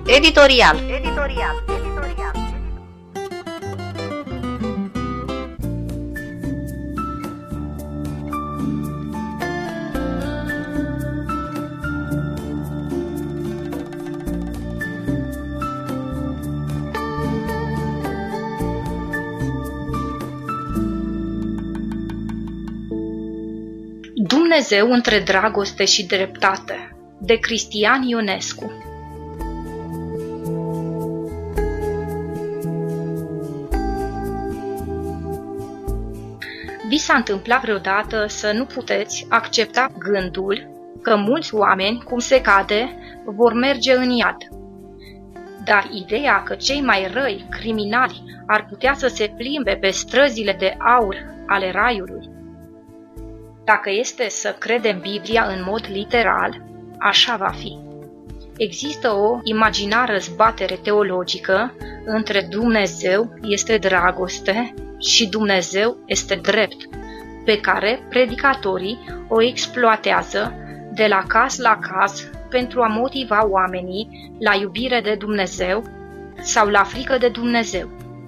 Editorial. Dumnezeu între dragoste și dreptate, de Cristian Ionescu. Vi s-a întâmplat vreodată să nu puteți accepta gândul că mulți oameni, cum se cade, vor merge în iad? Dar ideea că cei mai răi, criminali, ar putea să se plimbe pe străzile de aur ale raiului? Dacă este să credem Biblia în mod literal, așa va fi. Există o imaginară răzbatere teologică între Dumnezeu este dragoste și Dumnezeu este drept, pe care predicatorii o exploatează de la caz la caz pentru a motiva oamenii la iubire de Dumnezeu sau la frică de Dumnezeu.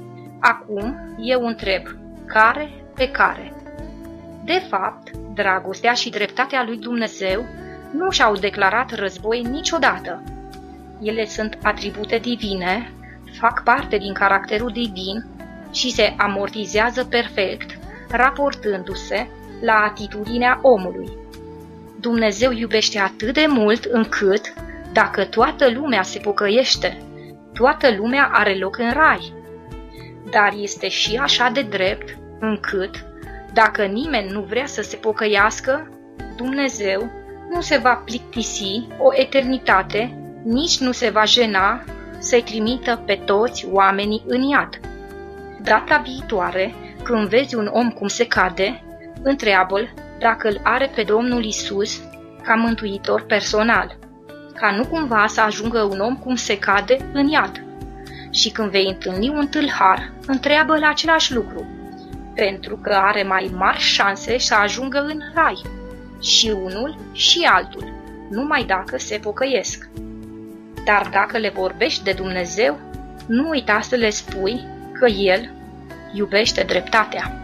Acum eu întreb, care pe care? De fapt, dragostea și dreptatea lui Dumnezeu nu și-au declarat război niciodată. Ele sunt atribute divine, fac parte din caracterul divin și se amortizează perfect, raportându-se la atitudinea omului. Dumnezeu iubește atât de mult încât, dacă toată lumea se pocăiește, toată lumea are loc în rai. Dar este și așa de drept încât, dacă nimeni nu vrea să se pocăiască, Dumnezeu nu se va plictisi o eternitate, nici nu se va jena să-i trimită pe toți oamenii în iad. Data viitoare, când vezi un om cum se cade, întreabă-l dacă îl are pe Domnul Iisus ca mântuitor personal, ca nu cumva să ajungă un om cum se cade în iad. Și când vei întâlni un tâlhar, întreabă-l același lucru, pentru că are mai mari șanse să ajungă în rai, și unul și altul, numai dacă se pocăiesc. Dar dacă le vorbești de Dumnezeu, nu uita să le spui că El iubește dreptatea.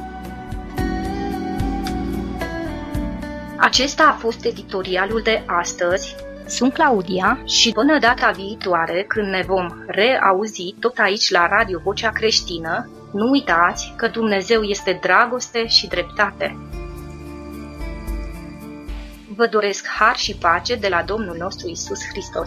Acesta a fost editorialul de astăzi. Sunt Claudia și până data viitoare, când ne vom reauzi tot aici la Radio Vocea Creștină, nu uitați că Dumnezeu este dragoste și dreptate. Vă doresc har și pace de la Domnul nostru Iisus Hristos.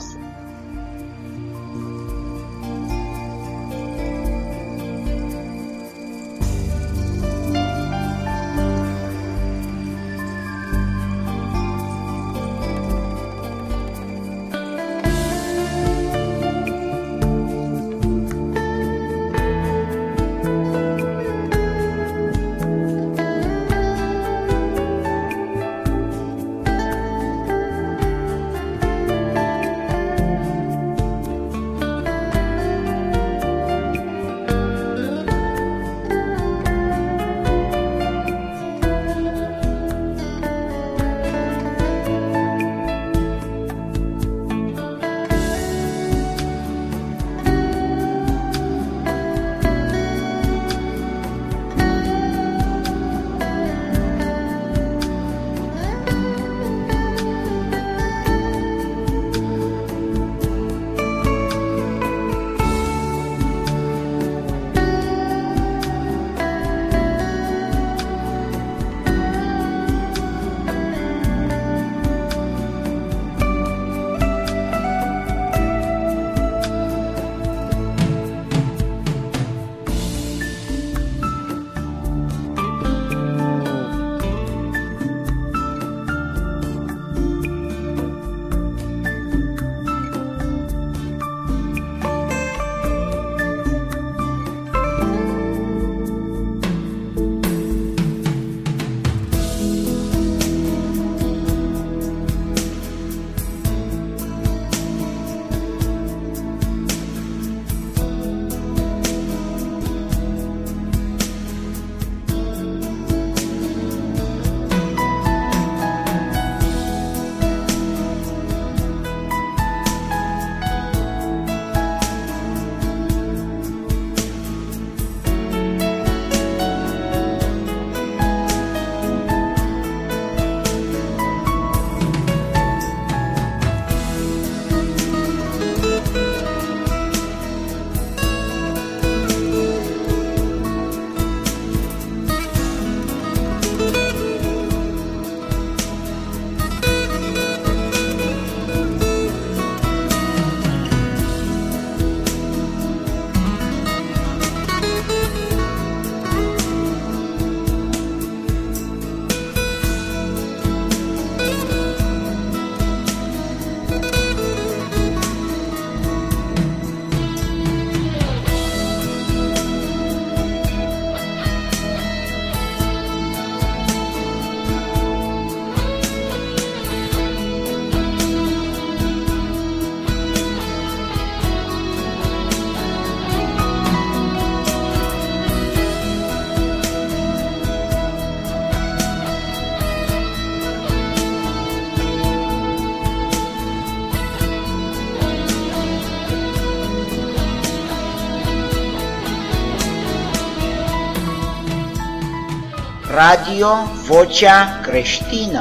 Radio Vocea Creștină.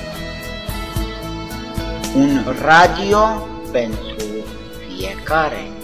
Un radio pentru fiecare.